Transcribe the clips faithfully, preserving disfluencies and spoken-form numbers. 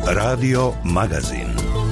Radio Magazin.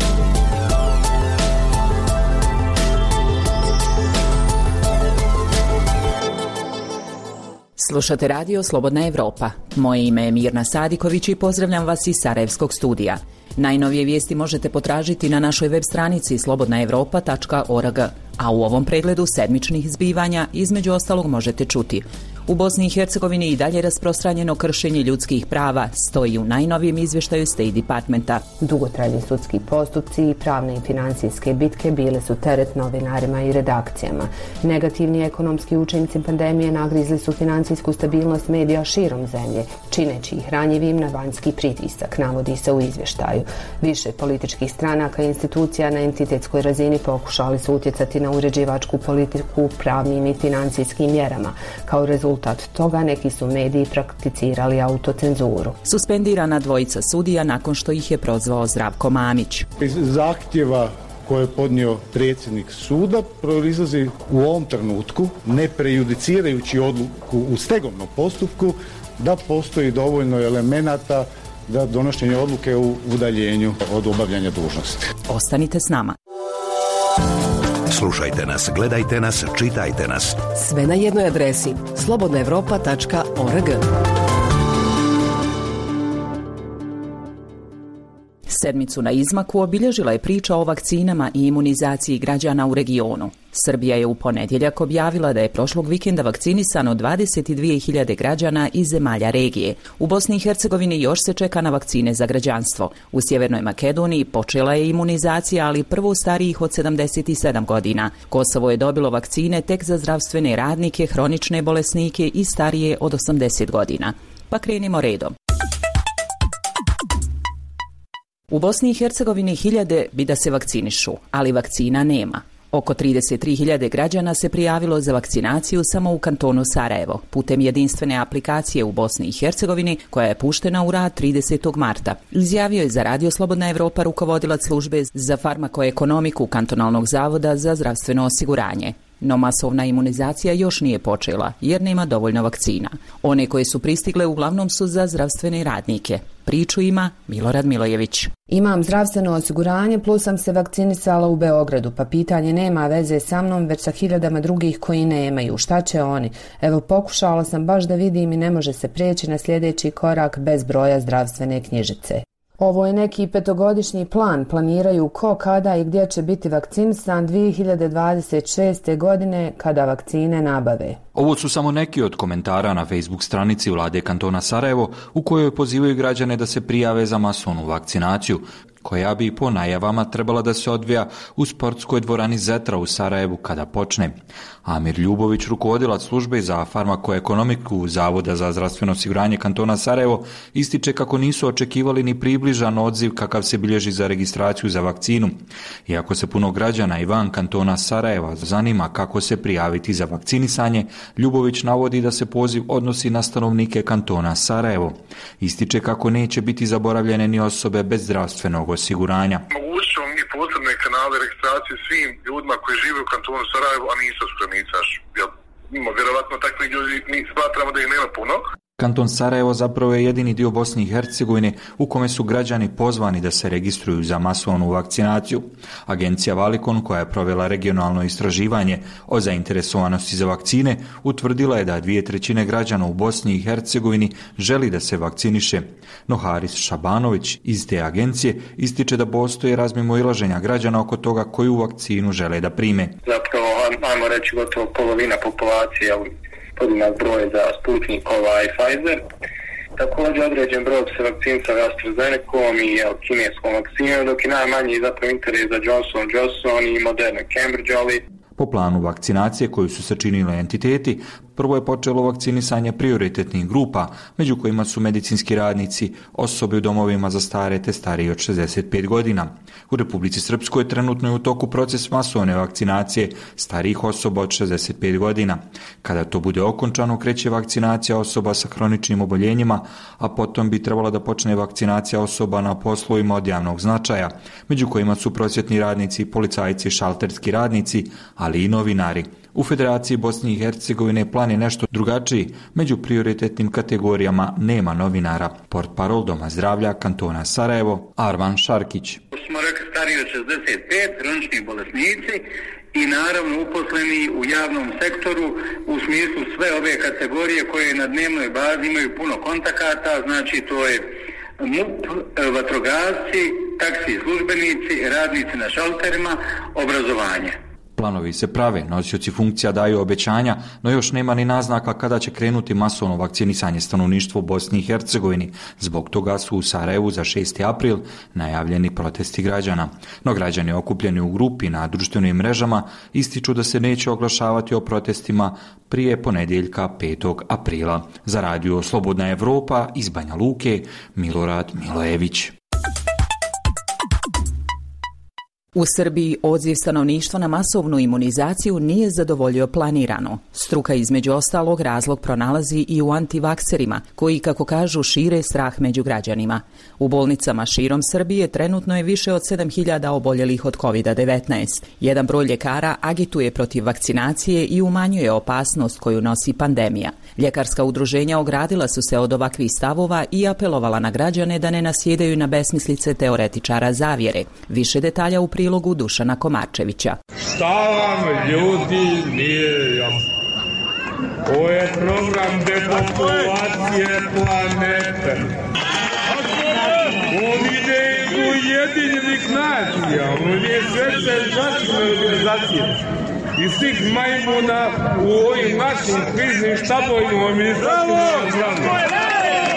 Slušate radio Slobodna Evropa. Moje ime je Mirna Sadiković i pozdravljam vas iz Sarajevskog studija. Najnovije vijesti možete potražiti na našoj web stranici slobodna evropa tačka org, a u ovom pregledu sedmičnih zbivanja između ostalog možete čuti: u Bosni i Hercegovini i dalje rasprostranjeno kršenje ljudskih prava, stoji u najnovijem izvještaju State Departmenta. Dugotrajni sudski postupci i pravne i financijske bitke bile su teret novinarima i redakcijama. Negativni ekonomski učinci pandemije nagrizli su financijsku stabilnost medija širom zemlje, čineći ih ranjivim na vanjski pritisak, navodi se u izvještaju. Više političkih stranaka i institucija na entitetskoj razini pokušali su utjecati na uređivačku politiku pravnim i financijskim mjerama. Kao rezultat Rezultat toga neki su mediji prakticirali autocenzuru. Suspendirana dvojica sudija nakon što ih je prozvao Zdravko Mamić. Iz zahtjeva koje je podnio predsjednik suda proizlazi u ovom trenutku, ne prejudicirajući odluku u stegovnom postupku, da postoji dovoljno elemenata da donošenje odluke u udaljenju od obavljanja dužnosti. Ostanite s nama. Slušajte nas, gledajte nas, čitajte nas. Sve na jednoj adresi slobodna evropa tačka org. Sedmicu na izmaku obilježila je priča o vakcinama i imunizaciji građana u regionu. Srbija je u ponedjeljak objavila da je prošlog vikenda vakcinisano dvadeset dvije hiljade građana iz zemalja regije. U Bosni i Hercegovini još se čeka na vakcine za građanstvo. U Sjevernoj Makedoniji počela je imunizacija, ali prvo starijih od sedamdeset sedam godina. Kosovo je dobilo vakcine tek za zdravstvene radnike, hronične bolesnike i starije od osamdeset godina. Pa krenimo redom. U Bosni i Hercegovini hiljade bi da se vakcinišu, ali vakcina nema. Oko trideset tri hiljade građana se prijavilo za vakcinaciju samo u kantonu Sarajevo, putem jedinstvene aplikacije u Bosni i Hercegovini, koja je puštena u rad tridesetog marta. Izjavio je za Radio Slobodna Evropa rukovodilac službe za farmakoekonomiku Kantonalnog zavoda za zdravstveno osiguranje. No masovna imunizacija još nije počela, jer nema dovoljno vakcina. One koje su pristigle uglavnom su za zdravstvene radnike. Priču ima Milorad Milojević. Imam zdravstveno osiguranje, plus sam se vakcinisala u Beogradu, pa pitanje nema veze sa mnom, već sa hiljadama drugih koji nemaju. Šta će oni? Evo, pokušala sam baš da vidim i ne može se prijeći na sljedeći korak bez broja zdravstvene knjižice. Ovo je neki petogodišnji plan, planiraju ko, kada i gdje će biti vakcinisan dvije hiljade dvadeset šeste. godine kada vakcine nabave. Ovo su samo neki od komentara na Facebook stranici vlade kantona Sarajevo, u kojoj pozivaju građane da se prijave za masovnu vakcinaciju, koja bi po najavama trebala da se odvija u sportskoj dvorani Zetra u Sarajevu kada počne. Amir Ljubović, rukovodilac službe za farmakoekonomiku Zavoda za zdravstveno osiguranje kantona Sarajevo, ističe kako nisu očekivali ni približan odziv kakav se bilježi za registraciju za vakcinu. Iako se puno građana i van kantona Sarajeva zanima kako se prijaviti za vakcinisanje, Ljubović navodi da se poziv odnosi na stanovnike kantona Sarajevo. Ističe kako neće biti zaboravljene ni osobe bez zdravstvenog osiguranja. Mogućemo mi posebne kanale registracije svim ljudima koji žive u kantonu Sarajevo, a nisu spremicaš. Ima vjerovatno takvih ljudi, mi smatramo da ih nema puno. Kanton Sarajevo zapravo je jedini dio Bosne i Hercegovine u kome su građani pozvani da se registruju za masovnu vakcinaciju. Agencija Valikon, koja je provela regionalno istraživanje o zainteresovanosti za vakcine, utvrdila je da dvije trećine građana u Bosni i Hercegovini želi da se vakciniše. No Haris Šabanović iz te agencije ističe da postoje razmimoilaženja građana oko toga koju vakcinu žele da prime. Zapravo, ajmo reći, gotovo polovina populacije podjednak broj za Sputnikova i Pfizer. Također određen broj se vakcinisao AstraZenecom i kineskom vakcinom, dok je najmanji zapravo interes za Johnson and Johnson i Moderna Cambridge, ali po planu vakcinacije koju su sačinili entiteti, prvo je počelo vakcinisanje prioritetnih grupa, među kojima su medicinski radnici, osobe u domovima za stare te stariji od šezdeset pet godina. U Republici Srpskoj trenutno je u toku proces masovne vakcinacije starijih osoba od šezdeset pet godina. Kada to bude okončano, kreće vakcinacija osoba sa hroničnim oboljenjima, a potom bi trebala da počne vakcinacija osoba na poslovima od javnog značaja, među kojima su prosvjetni radnici, policajci, šalterski radnici, ali i novinari. U Federaciji Bosne i Hercegovine plan je nešto drugačiji. Među prioritetnim kategorijama nema novinara. Portparol Doma zdravlja kantona Sarajevo, Arvan Šarkić. Smo rekli stariji od šezdeset pet, kronični bolesnici i naravno uposleni u javnom sektoru u smislu sve ove kategorije koje na dnevnoj bazi imaju puno kontakata, znači to je M U P, vatrogasci, taksi službenici, radnici na šalterima, obrazovanje. Planovi se prave, nosioci funkcija daju obećanja, no još nema ni naznaka kada će krenuti masovno vakcinisanje stanovništva u Bosni i Hercegovini. Zbog toga su u Sarajevu za šesti april najavljeni protesti građana. No građani okupljeni u grupi na društvenim mrežama ističu da se neće oglašavati o protestima prije ponedjeljka petog aprila. Za radio Slobodna Evropa iz Banja Luke, Milorad Milojević. U Srbiji odziv stanovništva na masovnu imunizaciju nije zadovoljio planirano. Struka između ostalog razlog pronalazi i u antivakserima, koji, kako kažu, šire strah među građanima. U bolnicama širom Srbije trenutno je više od sedam hiljada oboljelih od kovid devetnaest. Jedan broj ljekara agituje protiv vakcinacije i umanjuje opasnost koju nosi pandemija. Ljekarska udruženja ogradila su se od ovakvih stavova i apelovala na građane da ne nasjedaju na besmislice teoretičara zavjere. Više detalja u prilogu Dušana Komarčevića. Šta vam ljudi nije jasno? Ovo je program depopulacije planete. On ide iz Ujedinjenih nacija, on je Svjetske zdravstvene organizacije. I svih majmuna u ovim našim kriznim štabovima u Ministarstvu zdravlja.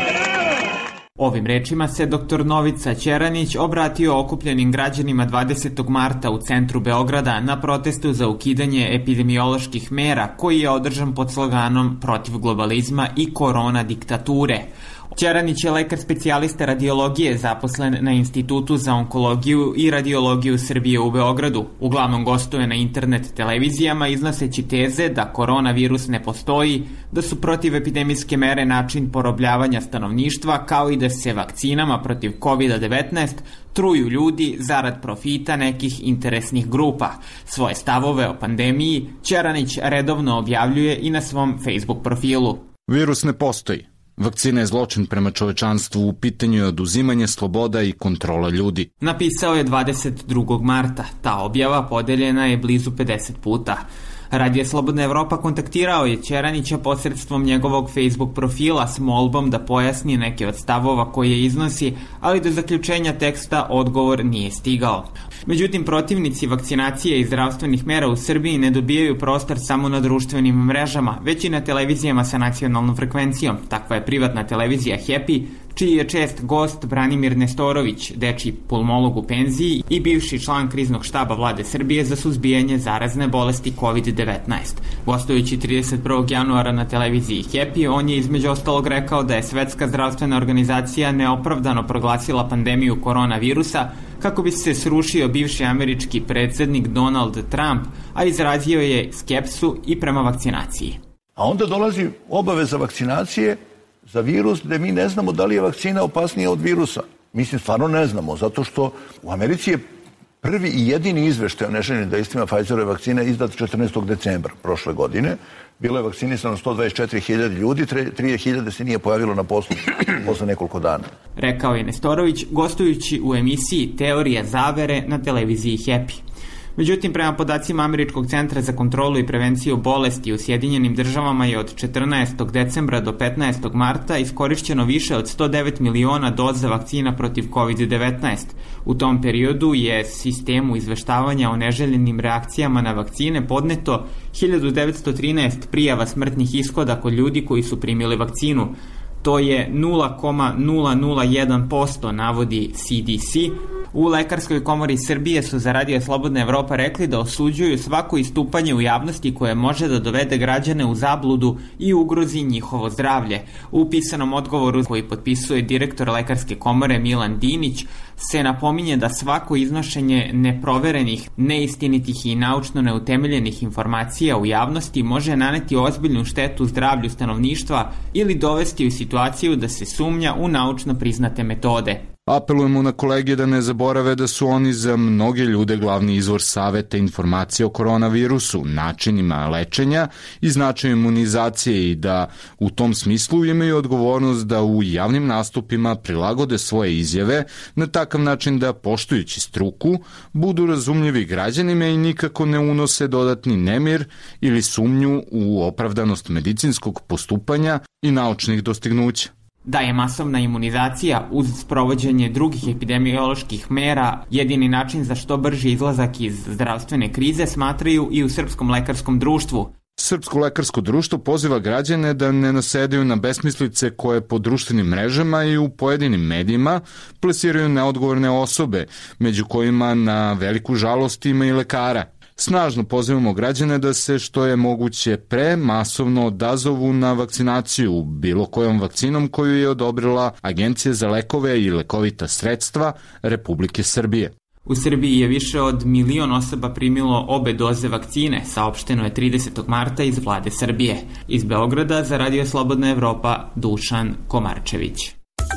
Ovim rečima se doktor Novica Ćeranić obratio okupljenim građanima dvadesetog marta u centru Beograda na protestu za ukidanje epidemioloških mera koji je održan pod sloganom protiv globalizma i korona diktature. Ćeranić je lekar specijalista radiologije zaposlen na Institutu za onkologiju i radiologiju Srbije u Beogradu. Uglavnom gostuje na internet televizijama iznoseći teze da koronavirus ne postoji, da su protivepidemijske mere način porobljavanja stanovništva, kao i da se vakcinama protiv kovid devetnaest truju ljudi zarad profita nekih interesnih grupa. Svoje stavove o pandemiji Ćeranić redovno objavljuje i na svom Facebook profilu. Virus ne postoji. Vakcina je zločin prema čovečanstvu, u pitanju je oduzimanje sloboda i kontrola ljudi. Napisao je dvadeset drugog marta. Ta objava podeljena je blizu pedeset puta. Radio Slobodna Evropa kontaktirao je Ćeranića posredstvom njegovog Facebook profila s molbom da pojasni neke od stavova koje iznosi, ali do zaključenja teksta odgovor nije stigao. Međutim, protivnici vakcinacije i zdravstvenih mera u Srbiji ne dobijaju prostor samo na društvenim mrežama, već i na televizijama sa nacionalnom frekvencijom. Takva je privatna televizija Happy, čiji je čest gost Branimir Nestorović, dečiji pulmolog u penziji i bivši član kriznog štaba vlade Srbije za suzbijanje zarazne bolesti kovid devetnaest. Gostujući trideset prvog januara na televiziji Happy, on je između ostalog rekao da je Svetska zdravstvena organizacija neopravdano proglasila pandemiju koronavirusa kako bi se srušio bivši američki predsjednik Donald Trump, a izrazio je skepsu i prema vakcinaciji. A onda dolazi obaveza vakcinacije za virus gde mi ne znamo da li je vakcina opasnija od virusa. Mislim, stvarno ne znamo, zato što u Americi je prvi i jedini izveštaj o neželjenim dejstvima Pfizerove vakcine izdat četrnaestog decembra prošle godine. Bilo je vakcinisano sto dvadeset četiri hiljade ljudi, tri hiljade se nije pojavilo na poslu posle nekoliko dana. Rekao je Nestorović, gostujući u emisiji Teorija zavere na televiziji Happy. Međutim, prema podacima Američkog centra za kontrolu i prevenciju bolesti u Sjedinjenim državama je od četrnaestog decembra do petnaestog marta iskorišćeno više od sto devet miliona doza vakcina protiv kovid devetnaest. U tom periodu je sistemu izveštavanja o neželjenim reakcijama na vakcine podneto hiljadu devetsto trinaest prijava smrtnih ishoda kod ljudi koji su primili vakcinu. To je nula zarez nula nula jedan posto, navodi C D C. U Lekarskoj komori Srbije su za Radio Slobodna Evropa rekli da osuđuju svako istupanje u javnosti koje može da dovede građane u zabludu i ugrozi njihovo zdravlje. U pisanom odgovoru koji potpisuje direktor Lekarske komore Milan Dinić se napominje da svako iznošenje neproverenih, neistinitih i naučno neutemeljenih informacija u javnosti može naneti ozbiljnu štetu zdravlju stanovništva ili dovesti u situaciju da se sumnja u naučno priznate metode. Apelujemo na kolege da ne zaborave da su oni za mnoge ljude glavni izvor saveta i informacije o koronavirusu, načinima lečenja i značaju imunizacije i da u tom smislu imaju odgovornost da u javnim nastupima prilagode svoje izjave na takav način da, poštujući struku, budu razumljivi građanima i nikako ne unose dodatni nemir ili sumnju u opravdanost medicinskog postupanja i naučnih dostignuća. Da je masovna imunizacija uz sprovođenje drugih epidemioloških mera jedini način za što brži izlazak iz zdravstvene krize, smatraju i u Srpskom lekarskom društvu. Srpsko lekarsko društvo poziva građane da ne nasedaju na besmislice koje po društvenim mrežama i u pojedinim medijima plasiraju neodgovorne osobe, među kojima na veliku žalost ima i lekara. Snažno pozivamo građane da se što je moguće pre masovno odazovu na vakcinaciju bilo kojom vakcinom koju je odobrila Agencija za lekove i lekovita sredstva Republike Srbije. U Srbiji je više od milion osoba primilo obe doze vakcine, saopšteno je tridesetog marta iz vlade Srbije. Iz Beograda za Radio Slobodna Evropa, Dušan Komarčević.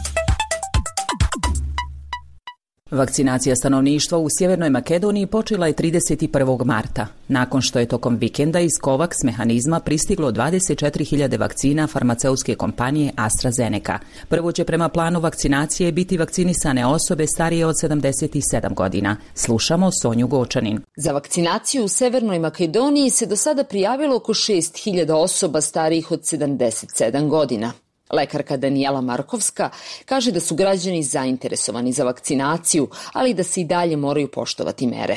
Vakcinacija stanovništva u Sjevernoj Makedoniji počela je trideset prvog marta, nakon što je tokom vikenda iz COVAX mehanizma pristiglo dvadeset četiri hiljade vakcina farmaceutske kompanije AstraZeneca. Prvo će prema planu vakcinacije biti vakcinisane osobe starije od sedamdeset sedam godina. Slušamo Sonju Gočanin. Za vakcinaciju u Severnoj Makedoniji se do sada prijavilo oko šest hiljada osoba starijih od sedamdeset sedam godina. Lekarka Danijela Markovska kaže da su građani zainteresovani za vakcinaciju, ali da se i dalje moraju poštovati mere.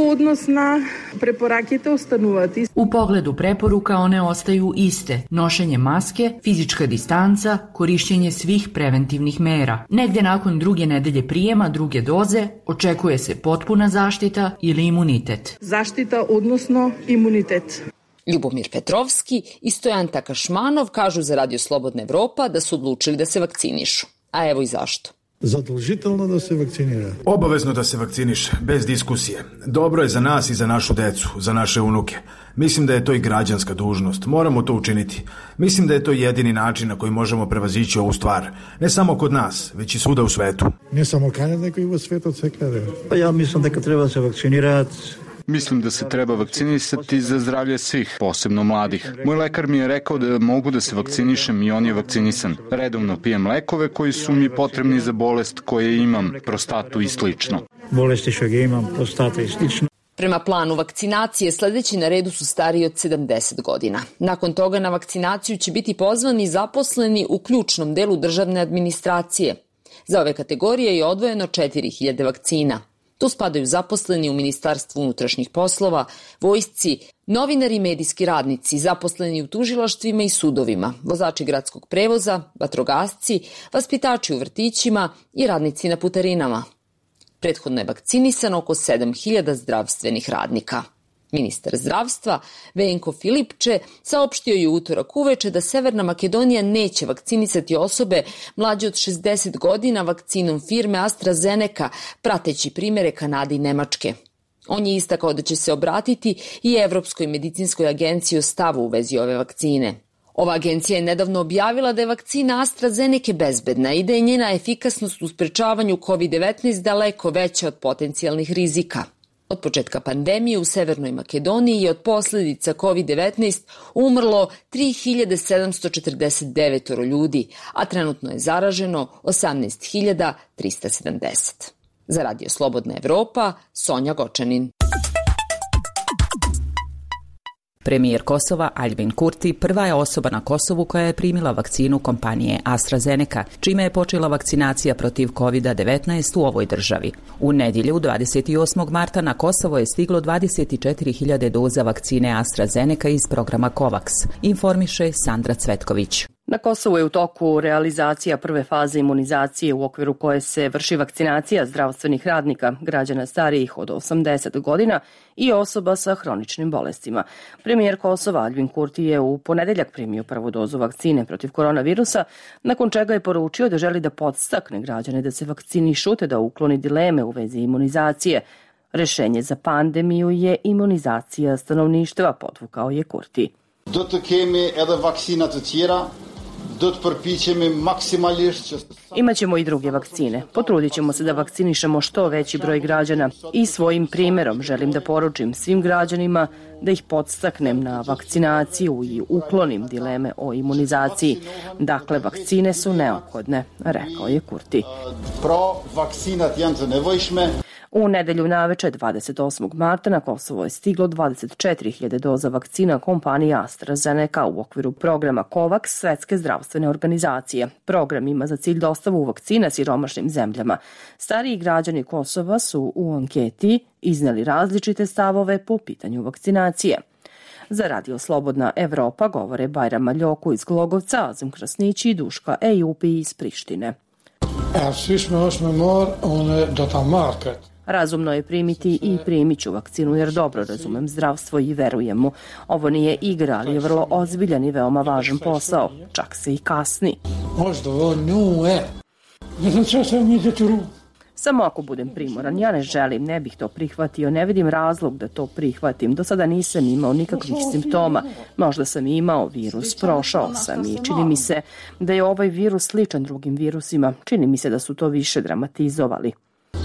U pogledu preporuka one ostaju iste. Nošenje maske, fizička distanca, korišćenje svih preventivnih mera. Negde nakon druge nedelje prijema druge doze očekuje se potpuna zaštita ili imunitet. Zaštita odnosno imunitet. Ljubomir Petrovski i Stojan Takašmanov kažu za Radio Slobodna Evropa da su odlučili da se vakcinišu. A evo i zašto. Zadolžitelno da se vakcinira. Obavezno da se vakciniše, bez diskusije. Dobro je za nas i za našu decu, za naše unuke. Mislim da je to i građanska dužnost. Moramo to učiniti. Mislim da je to jedini način na koji možemo prevazići ovu stvar. Ne samo kod nas, već i svuda u svetu. Ne samo Kanada, nego i u svetu cekare. Pa ja mislim da kad treba se vakcinirati, Mislim da se treba vakcinisati za zdravlje svih, posebno mladih. Moj lekar mi je rekao da mogu da se vakcinišem i on je vakcinisan. Redovno pijem lekove koji su mi potrebni za bolest koje imam, prostatu i slično. Bolesti što ga imam, prostata i slično. Prema planu vakcinacije sledeći na redu su stariji od sedamdeset godina. Nakon toga na vakcinaciju će biti pozvani zaposleni u ključnom delu državne administracije. Za ove kategorije je odvojeno četiri hiljade vakcina. Tu spadaju zaposleni u Ministarstvu unutrašnjih poslova, vojsci, novinari i medijski radnici, zaposleni u tužilaštvima i sudovima, vozači gradskog prevoza, vatrogasci, vaspitači u vrtićima i radnici na putarinama. Prethodno je vakcinisano oko sedam hiljada zdravstvenih radnika. Ministar zdravstva Venko Filipče saopštio je u utorak uveče da Severna Makedonija neće vakcinisati osobe mlađe od šezdeset godina vakcinom firme AstraZeneca, prateći primere Kanade i Nemačke. On je istakao da će se obratiti i Evropskoj medicinskoj agenciji o stavu u vezi ove vakcine. Ova agencija je nedavno objavila da je vakcina AstraZeneca bezbedna i da je njena efikasnost u sprečavanju kovid devetnaest daleko veća od potencijalnih rizika. Od početka pandemije u Severnoj Makedoniji je od posljedica kovid devetnaest umrlo tri hiljade sedamsto četrdeset devet ljudi, a trenutno je zaraženo osamnaest hiljada trista sedamdeset. Za Radio Slobodna Evropa, Sonja Gočanin. Premijer Kosova Aljbin Kurti prva je osoba na Kosovu koja je primila vakcinu kompanije AstraZeneca, čime je počela vakcinacija protiv kovid devetnaest u ovoj državi. U nedjelju dvadeset osmog marta na Kosovo je stiglo dvadeset četiri hiljade doza vakcine AstraZeneca iz programa COVAX, informiše Sandra Cvetković. Na Kosovu je u toku realizacija prve faze imunizacije u okviru koje se vrši vakcinacija zdravstvenih radnika, građana starijih od osamdeset godina i osoba sa hroničnim bolestima. Premijer Kosova Aljbin Kurti je u ponedeljak primio prvu dozu vakcine protiv koronavirusa, nakon čega je poručio da želi da podstakne građane da se vakcinišu te da ukloni dileme u vezi imunizacije. Rešenje za pandemiju je imunizacija stanovništva, podvukao je Kurti. Do të kemi edhe vaksina të tjera, Imaćemo i druge vakcine. Potrudit ćemo se da vakcinišemo što veći broj građana i svojim primjerom želim da poručim svim građanima da ih podstaknem na vakcinaciju i uklonim dileme o imunizaciji. Dakle, vakcine su neophodne, rekao je Kurti. U nedelju naveče dvadeset osmog marta na Kosovo je stiglo dvadeset četiri hiljade doza vakcina kompanije AstraZeneca u okviru programa COVAX Svetske zdravstvene organizacije. Program ima za cilj dostavu vakcina siromašnim zemljama. Stariji građani Kosova su u anketi izneli različite stavove po pitanju vakcinacije. Za Radio Slobodna Evropa govore Bajram Maljoku iz Glogovca, Azem Krasnići i Duška Ejupi iz Prištine. Razumno je primiti i primit ću vakcinu jer dobro razumem zdravstvo i verujem mu. Ovo nije igra, ali je vrlo ozbiljan i veoma važan posao. Čak se i kasni. Samo ako budem primoran, ja ne želim, ne bih to prihvatio, ne vidim razlog da to prihvatim. Do sada nisam imao nikakvih simptoma. Možda sam imao virus, prošao sam i čini mi se da je ovaj virus sličan drugim virusima. Čini mi se da su to više dramatizovali.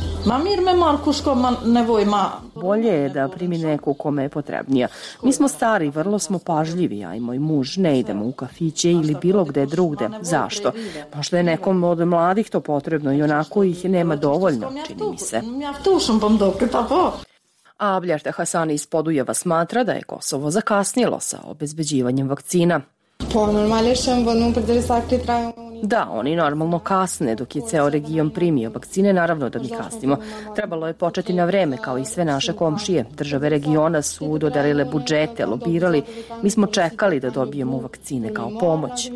Bolje je da primi neku kome je potrebnija. Mi smo stari, vrlo smo pažljivi, ja i moj muž ne idemo u kafiće ili bilo gde drugde. Zašto? Možda je nekom od mladih to potrebno i onako ih nema dovoljno, čini mi se. A Bljerte Hasani iz Podujeva smatra da je Kosovo zakasnilo sa obezbeđivanjem vakcina. Da, oni normalno kasne dok je ceo region primio vakcine, naravno da mi kasnimo. Trebalo je početi na vreme kao i sve naše komšije. Države regiona su dodelile budžete, lobirali. Mi smo čekali da dobijemo vakcine kao pomoć.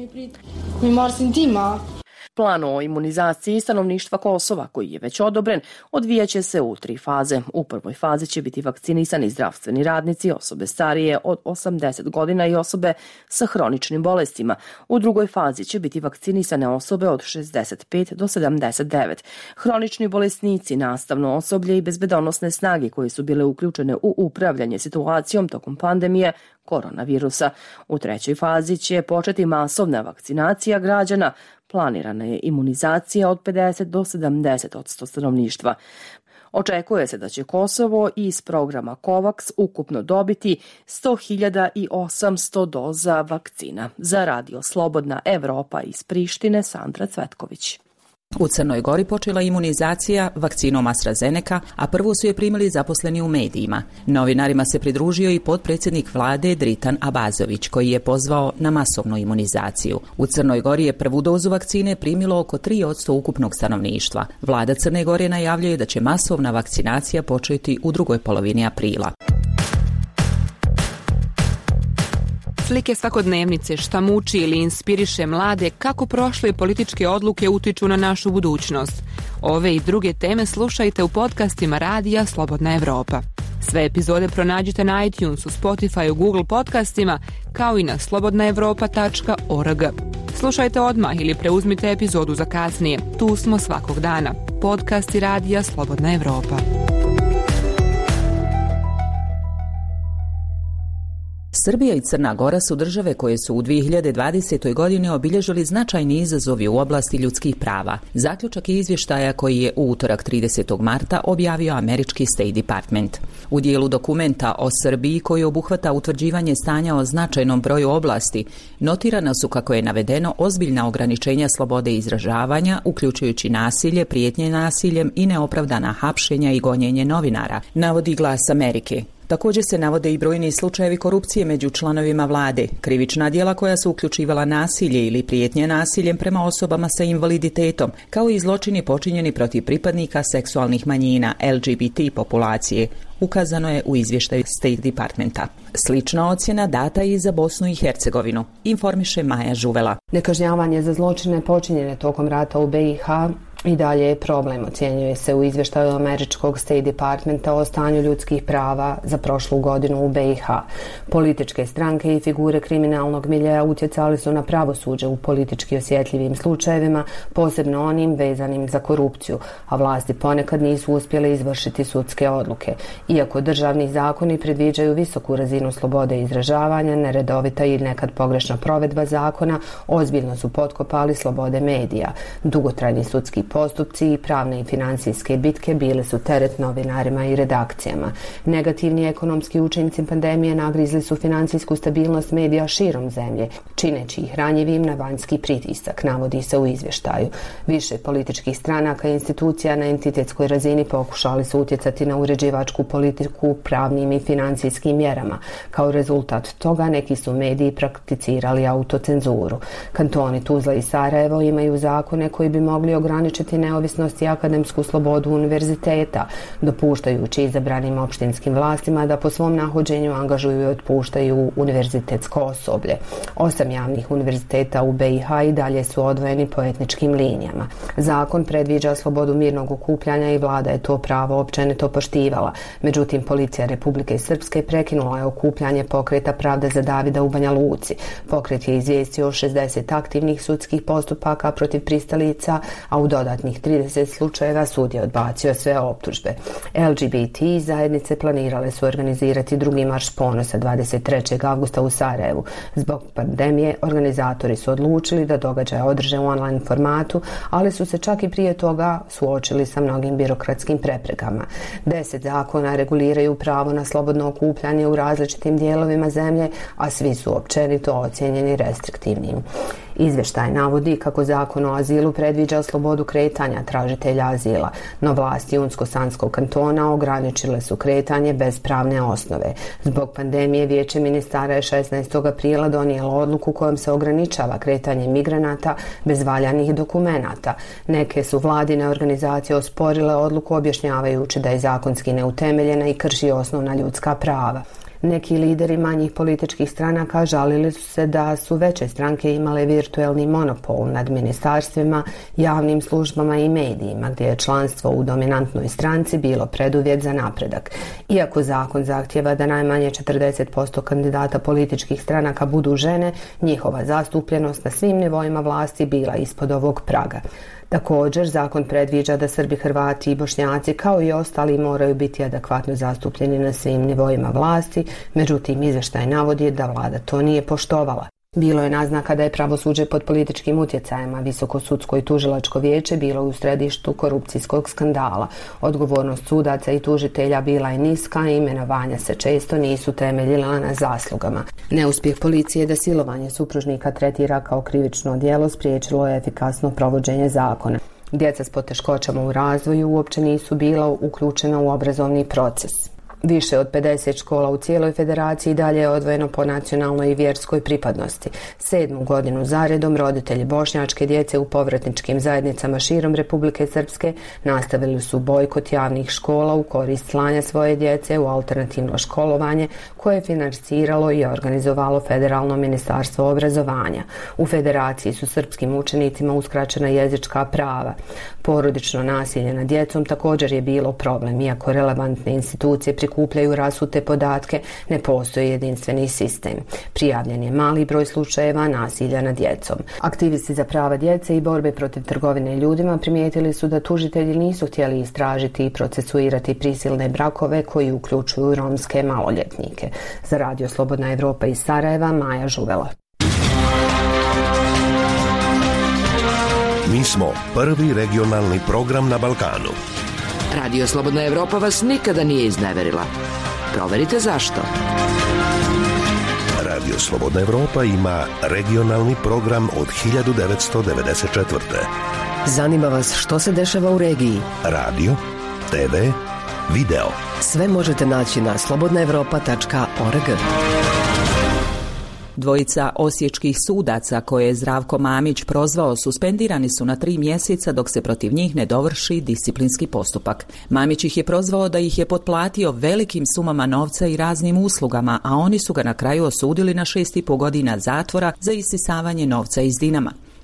Plan o imunizaciji stanovništva Kosova, koji je već odobren, odvijaće se u tri faze. U prvoj fazi će biti vakcinisani zdravstveni radnici, osobe starije od osamdeset godina i osobe sa hroničnim bolestima. U drugoj fazi će biti vakcinisane osobe od šezdeset pet do sedamdeset devet. Hronični bolesnici, nastavno osoblje i bezbedonosne snage koje su bile uključene u upravljanje situacijom tokom pandemije koronavirusa. U trećoj fazi će početi masovna vakcinacija građana. Planirana je imunizacija od pedeset do sedamdeset odsto stanovništva. Očekuje se da će Kosovo iz programa COVAX ukupno dobiti sto hiljada osamsto doza vakcina. Za Radio Slobodna Evropa iz Prištine, Sandra Cvetković. U Crnoj Gori počela imunizacija vakcinom AstraZeneca, a prvo su je primili zaposleni u medijima. Novinarima se pridružio i potpredsjednik vlade Dritan Abazović, koji je pozvao na masovnu imunizaciju. U Crnoj Gori je prvu dozu vakcine primilo oko tri odsto ukupnog stanovništva. Vlada Crne Gore najavljuje da će masovna vakcinacija početi u drugoj polovini aprila. Slike svakodnevnice, šta muči ili inspiriše mlade, kako prošle političke odluke utiču na našu budućnost. Ove i druge teme slušajte u podcastima Radija Slobodna Evropa. Sve epizode pronađite na iTunesu, Spotifyu, Google podcastima, kao i na slobodna evropa tačka org. Slušajte odmah ili preuzmite epizodu za kasnije. Tu smo svakog dana. Podcasti Radija Slobodna Evropa. Srbija i Crna Gora su države koje su u dvije hiljade dvadesetoj. godini obilježili značajni izazovi u oblasti ljudskih prava. Zaključak je izvještaja koji je u utorak tridesetog marta objavio američki State Department. U dijelu dokumenta o Srbiji koji obuhvata utvrđivanje stanja o značajnom broju oblasti, notirana su, kako je navedeno, ozbiljna ograničenja slobode izražavanja, uključujući nasilje, prijetnje nasiljem i neopravdana hapšenja i gonjenje novinara, navodi Glas Amerike. Također se navode i brojni slučajevi korupcije među članovima vlade, krivična djela koja su uključivala nasilje ili prijetnje nasiljem prema osobama sa invaliditetom, kao i zločini počinjeni protiv pripadnika seksualnih manjina L G B T populacije, ukazano je u izvještaju State Departmenta. Slična ocjena data i za Bosnu i Hercegovinu, informiše Maja Žuvela. Nekažnjavanje za zločine počinjene tokom rata u B i H i dalje je problem, ocjenjuje se u izvještaju američkog State Departmenta o stanju ljudskih prava za prošlu godinu u be i ha. Političke stranke i figure kriminalnog miljeja utjecali su na pravosuđe u politički osjetljivim slučajevima, posebno onim vezanim za korupciju, a vlasti ponekad nisu uspjele izvršiti sudske odluke. Iako državni zakoni predviđaju visoku razinu slobode izražavanja, neredovita i nekad pogrešna provedba zakona ozbiljno su potkopali slobode medija. Dugotrajni sudski postupci i pravne i financijske bitke bile su teret novinarima i redakcijama. Negativni ekonomski učinci pandemije nagrizli su financijsku stabilnost medija širom zemlje, čineći ih ranjivim na vanjski pritisak, navodi se u izvještaju. Više političkih stranaka i institucija na entitetskoj razini pokušali su utjecati na uređivačku politiku pravnim i financijskim mjerama. Kao rezultat toga neki su mediji prakticirali autocenzuru. Kantoni Tuzla i Sarajevo imaju zakone koji bi mogli ograničiti neovisnost i akademsku slobodu univerziteta, dopuštajući izabranim opštinskim vlastima da po svom nahođenju angažuju i otpuštaju univerzitetsko osoblje. Osam javnih univerziteta u be i ha i dalje su odvojeni po etničkim linijama. Zakon predviđa slobodu mirnog okupljanja i vlada je to pravo općenito poštivala. Međutim, policija Republike Srpske prekinula je okupljanje pokreta Pravda za Davida u Banja Luci. Pokret je izvijestio o šezdeset aktivnih sudskih postupaka protiv pristalica, a u dodatnih trideset slučajeva sud je odbacio sve optužbe. el ge be te zajednice planirale su organizirati drugi marš ponosa dvadeset trećeg avgusta u Sarajevu. Zbog pandemije organizatori su odlučili da događaje održe u online formatu, ali su se čak i prije toga suočili sa mnogim birokratskim preprekama. Deset zakona reguliraju pravo na slobodno okupljanje u različitim dijelovima zemlje, a svi su općenito ocijenjeni restriktivnim. Izvještaj navodi kako zakon o azilu predviđa slobodu kretanja tražitelja azila, no vlasti Unsko-Sanskog kantona ograničile su kretanje bez pravne osnove. Zbog pandemije Vijeće ministara je šesnaestog aprila donijelo odluku kojom se ograničava kretanje migranata bez valjanih dokumenata. Neke su vladine organizacije osporile odluku objašnjavajući da je zakonski neutemeljena i krši osnovna ljudska prava. Neki lideri manjih političkih stranaka žalili su se da su veće stranke imale virtuelni monopol nad ministarstvima, javnim službama i medijima, gdje je članstvo u dominantnoj stranci bilo preduvjet za napredak. Iako zakon zahtjeva da najmanje četrdeset posto kandidata političkih stranaka budu žene, njihova zastupljenost na svim nivoima vlasti bila ispod ovog praga. Također, zakon predviđa da Srbi, Hrvati i Bošnjaci kao i ostali moraju biti adekvatno zastupljeni na svim nivoima vlasti, međutim izvještaj navodi da vlada to nije poštovala. Bilo je naznaka da je pravosuđe pod političkim utjecajem, a Visoko sudsko i tužilačko vijeće bilo u središtu korupcijskog skandala. Odgovornost sudaca i tužitelja bila je niska, a imenovanja se često nisu temeljila na zaslugama. Neuspjeh policije da silovanje supružnika tretira kao krivično djelo spriječilo je efikasno provođenje zakona. Djeca s poteškoćama u razvoju uopće nisu bila uključena u obrazovni proces. Više od pedeset škola u cijeloj federaciji dalje je odvojeno po nacionalnoj i vjerskoj pripadnosti. Sedmu godinu zaredom roditelji bošnjačke djece u povratničkim zajednicama širom Republike Srpske nastavili su bojkot javnih škola u korist slanja svoje djece u alternativno školovanje koje je financiralo i organizovalo Federalno ministarstvo obrazovanja. U federaciji su srpskim učenicima uskraćena jezička prava. Porodično nasilje nad djecom također je bilo problem, iako relevantne institucije prikupljaju rasute podatke, ne postoji jedinstveni sistem. Prijavljen je mali broj slučajeva nasilja nad djecom. Aktivisti za prava djece i borbe protiv trgovine ljudima primijetili su da tužitelji nisu htjeli istražiti i procesuirati prisilne brakove koji uključuju romske maloljetnike. Za Radio Slobodna Evropa iz Sarajeva, Maja Žuvela. Mi smo prvi regionalni program na Balkanu. Radio Slobodna Evropa vas nikada nije izneverila. Proverite zašto. Radio Slobodna Evropa ima regionalni program od hiljadu devetsto devedeset četvrte. Zanima vas što se dešava u regiji? Radio, te ve, video. Sve možete naći na slobodna evropa tačka org. Dvojica osječkih sudaca koje je Zdravko Mamić prozvao suspendirani su na tri mjeseca dok se protiv njih ne dovrši disciplinski postupak. Mamić ih je prozvao da ih je potplatio velikim sumama novca i raznim uslugama, a oni su ga na kraju osudili na šest i po godina zatvora za isisavanje novca iz Dinama.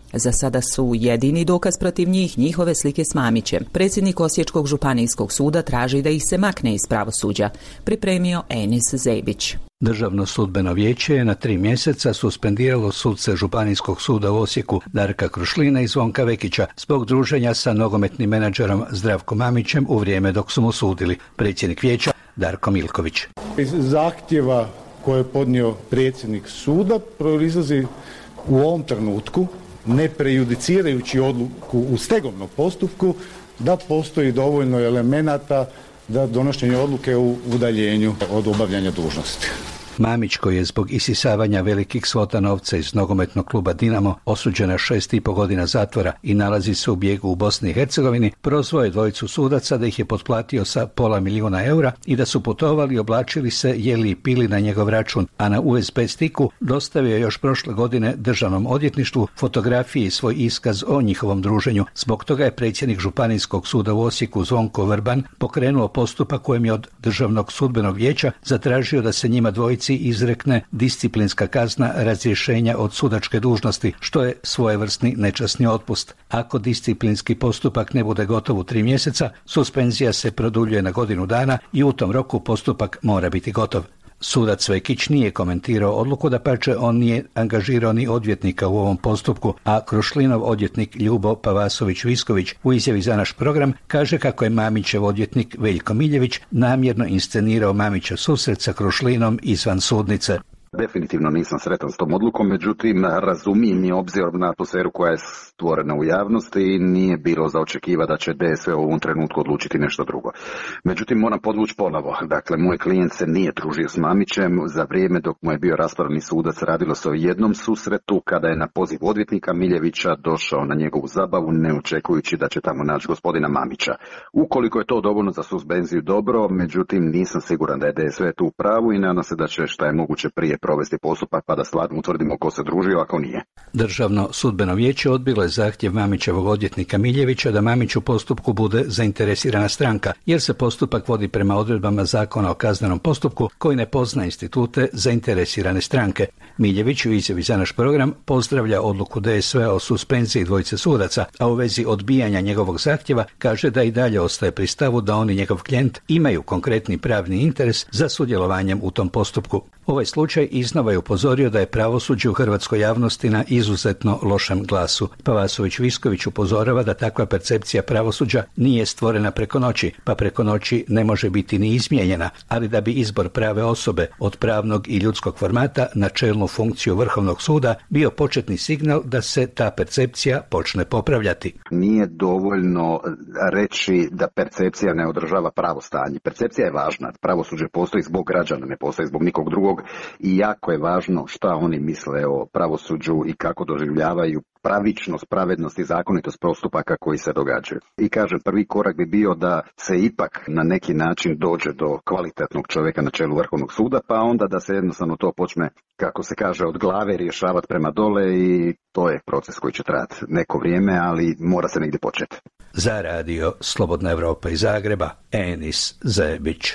Za sada su jedini dokaz protiv njih njihove slike s Mamićem. Predsjednik Osječkog županijskog suda traži da ih se makne iz pravosuđa, pripremio Enis Zebić. Državno sudbeno vijeće je na tri mjeseca suspendiralo suce Županijskog suda u Osijeku Darka Krušlina i Zvonka Vekića zbog druženja sa nogometnim menadžerom Zdravkom Mamićem u vrijeme dok su mu sudili. Predsjednik vijeća Darko Milković. Iz zahtjeva koje je podnio predsjednik suda proizlazi u ovom trenutku, ne prejudicirajući odluku u stegovnom postupku, da postoji dovoljno elemenata da donošenje odluke u udaljenju od obavljanja dužnosti. Mamić, koji je zbog isisavanja velikih svota novca iz nogometnog kluba Dinamo osuđen na šest i po godina zatvora i nalazi se u bijegu u Bosni i Hercegovini, prozvao je dvojicu sudaca da ih je potplatio sa pola milijuna eura i da su putovali i oblačili se, jeli i pili na njegov račun, a na U S B stiku dostavio je još prošle godine Državnom odvjetništvu fotografije i svoj iskaz o njihovom druženju. Zbog toga je predsjednik Županijskog suda u Osijeku Zvonko Vrban pokrenuo postupak kojem je od Državnog sudbenog vijeća zatražio da se njima dvojici izrekne disciplinska kazna razrješenja od sudačke dužnosti, što je svojevrsni nečasni otpust. Ako disciplinski postupak ne bude gotov u tri mjeseca, suspenzija se produljuje na godinu dana i u tom roku postupak mora biti gotov. Sudac Vekić nije komentirao odluku, dapače on nije angažirao ni odvjetnika u ovom postupku, a Krušlinov odvjetnik Ljubo Pavasović-Visković u izjavi za naš program kaže kako je Mamićev odvjetnik Veljko Miljević namjerno inscenirao Mamića susret sa Krušlinom izvan sudnice. Definitivno nisam sretan s tom odlukom, međutim razumijem je obzirom na atmosferu koja je stvorena u javnosti i nije bilo za očekiva da će D S V u ovom trenutku odlučiti nešto drugo. Međutim, moram podvući ponovo. Dakle, moj klijent se nije družio s Mamićem. Za vrijeme dok mu je bio raspravni sudac radilo se o jednom susretu kada je na poziv odvjetnika Miljevića došao na njegovu zabavu ne očekujući da će tamo naći gospodina Mamića. Ukoliko je to dovoljno za suspenziju, dobro, međutim nisam siguran da je D S V tu u pravu i nadam se da će šta je moguće prije provesti postupak pa da stvarno utvrdimo ko se družio, ako nije. Državno sudbeno vijeće odbilo je zahtjev Mamićevog odvjetnika Miljevića da Mamić u postupku bude zainteresirana stranka, jer se postupak vodi prema odredbama Zakona o kaznenom postupku koji ne pozna institute zainteresirane stranke. Miljević u izjavi za naš program pozdravlja odluku D S V o suspenziji dvojice sudaca, a u vezi odbijanja njegovog zahtjeva kaže da i dalje ostaje pri stavu da on i njegov klijent imaju konkretni pravni interes za sudjelovanjem u tom postupku. Ovaj slučaj iznova je upozorio da je pravosuđe u hrvatskoj javnosti na izuzetno lošem glasu. Pavasović-Visković upozorava da takva percepcija pravosuđa nije stvorena preko noći, pa preko noći ne može biti ni izmijenjena, ali da bi izbor prave osobe od pravnog i ljudskog formata na čelnu funkciju Vrhovnog suda bio početni signal da se ta percepcija počne popravljati. Nije dovoljno reći da percepcija ne održava pravo stanje. Percepcija je važna. Pravosuđe postoji zbog građana, ne postoji zbog nikog drugog i jako je važno šta oni misle o pravosuđu i kako doživljavaju pravičnost, pravednost i zakonitost postupaka koji se događaju. I kažem, prvi korak bi bio da se ipak na neki način dođe do kvalitetnog čovjeka na čelu Vrhovnog suda, pa onda da se jednostavno to počne, kako se kaže, od glave rješavati prema dole i to je proces koji će trajati neko vrijeme, ali mora se negdje početi. Za radio Slobodna Evropa iz Zagreba, Enis Zebić.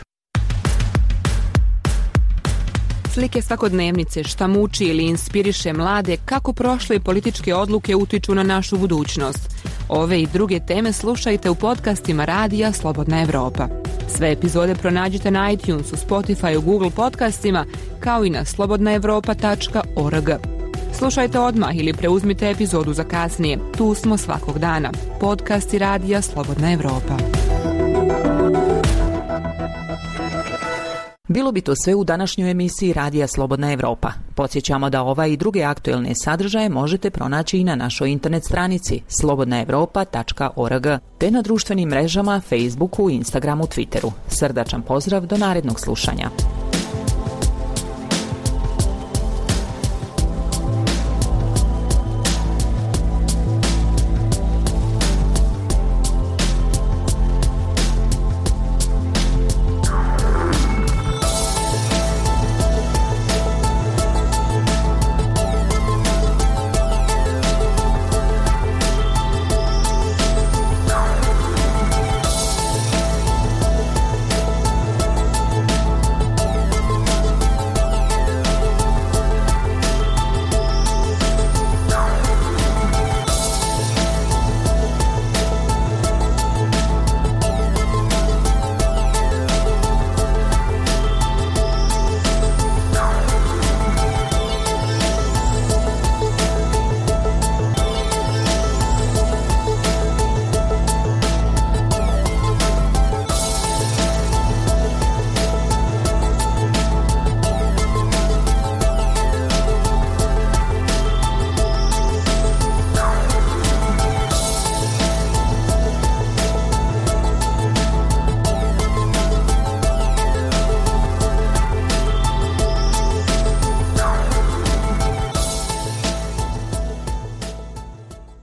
Slike svakodnevnice, šta muči ili inspiriše mlade, kako prošle političke odluke utiču na našu budućnost. Ove i druge teme slušajte u podcastima Radija Slobodna Evropa. Sve epizode pronađite na iTunesu, Spotify, Google podcastima, kao i na slobodna evropa tačka org. Slušajte odmah ili preuzmite epizodu za kasnije. Tu smo svakog dana. Podcasti Radija Slobodna Evropa. Bilo bi to sve u današnjoj emisiji Radija Slobodna Evropa. Podsjećamo da ova i druge aktuelne sadržaje možete pronaći i na našoj internet stranici slobodna evropa tačka org te na društvenim mrežama Facebooku, Instagramu, Twitteru. Srdačan pozdrav do narednog slušanja.